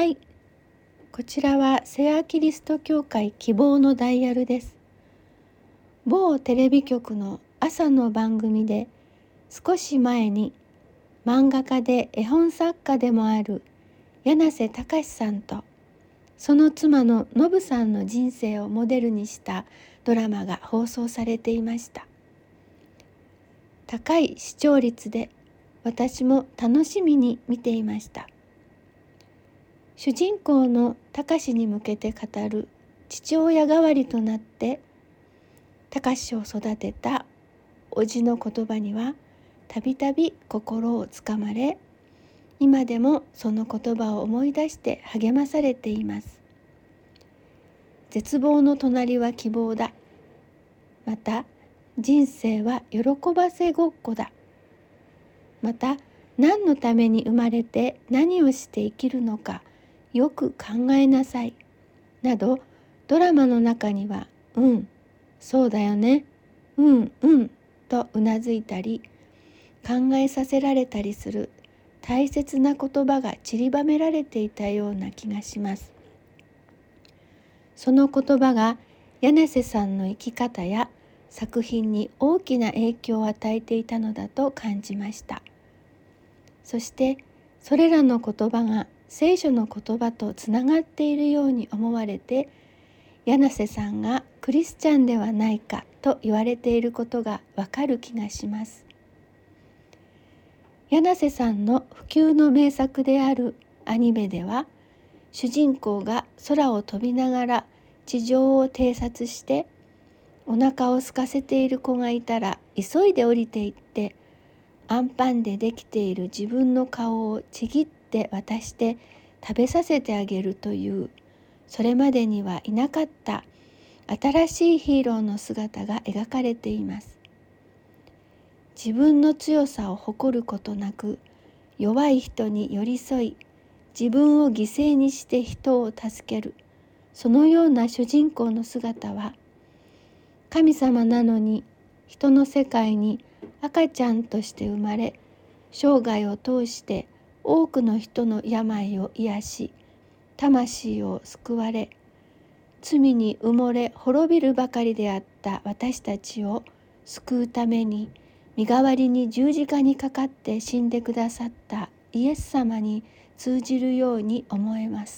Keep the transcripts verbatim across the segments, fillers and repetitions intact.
はい、こちらは聖アキリスト教会希望のダイヤルです。某テレビ局の朝の番組で少し前に漫画家で絵本作家でもある柳瀬隆さんとその妻ののぶさんの人生をモデルにしたドラマが放送されていました。高い視聴率で私も楽しみに見ていました。主人公の隆に向けて語る父親代わりとなって隆を育てた叔父の言葉にはたびたび心をつかまれ、今でもその言葉を思い出して励まされています。絶望の隣は希望だ。また人生は喜ばせごっこだ。また何のために生まれて何をして生きるのかよく考えなさいなど、ドラマの中にはうんそうだよねうんうんとうなずいたり考えさせられたりする大切な言葉が散りばめられていたような気がします。その言葉が柳瀬さんの生き方や作品に大きな影響を与えていたのだと感じました。そしてそれらの言葉が聖書の言葉とつながっているように思われて、柳瀬さんがクリスチャンではないかと言われていることがわかる気がします。柳瀬さんの不朽の名作であるアニメでは、主人公が空を飛びながら地上を偵察して、お腹を空かせている子がいたら急いで降りていって、アンパンでできている自分の顔をちぎって渡して食べさせてあげるという、それまでにはいなかった新しいヒーローの姿が描かれています。自分の強さを誇ることなく、弱い人に寄り添い、自分を犠牲にして人を助ける、そのような主人公の姿は、神様なのに人の世界に赤ちゃんとして生まれ、生涯を通して多くの人の病を癒し、魂を救われ、罪に埋もれ滅びるばかりであった私たちを救うために、身代わりに十字架にかかって死んでくださったイエス様に通じるように思えます。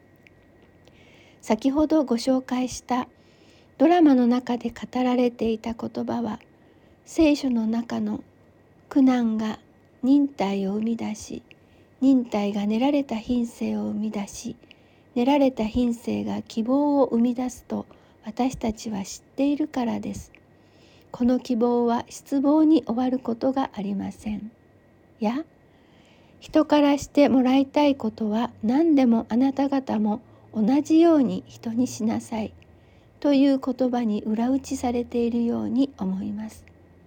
先ほどご紹介したドラマの中で語られていた言葉は、聖書の中の苦難が忍耐を生み出し、忍耐が練られた品性を生み出し、練られた品性が希望を生み出すと私たちは知っているからです。この希望は失望に終わることがありません。や、人からしてもらいたいことは何でもあなた方も同じように人にしなさいという言葉に裏打ちされているように思います。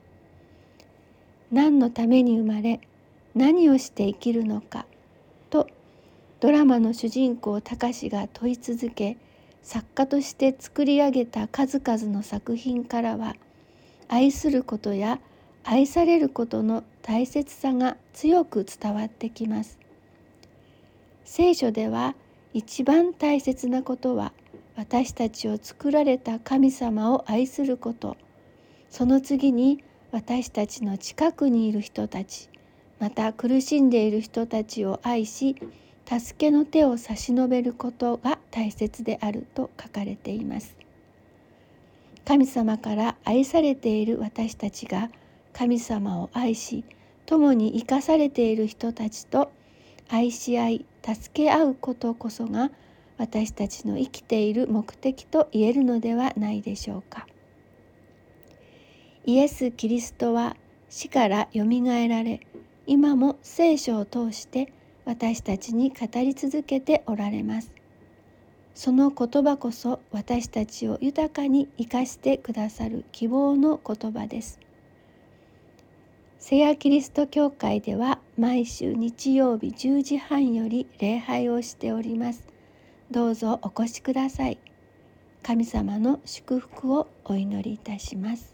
何のために生まれ、何をして生きるのかとドラマの主人公隆が問い続け、作家として作り上げた数々の作品からは、愛することや愛されることの大切さが強く伝わってきます。聖書では一番大切なことは、私たちを作られた神様を愛すること、その次に私たちの近くにいる人たち、また苦しんでいる人たちを愛し、助けの手を差し伸べることが大切であると書かれています。神様から愛されている私たちが神様を愛し、共に生かされている人たちと愛し合い、助け合うことこそが私たちの生きている目的と言えるのではないでしょうか。イエス・キリストは死からよみがえられ、今も聖書を通して私たちに語り続けておられます。その言葉こそ私たちを豊かに生かしてくださる希望の言葉です。聖アキリスト教会では毎週日曜日じゅうじはんより礼拝をしております。どうぞお越しください。神様の祝福をお祈りいたします。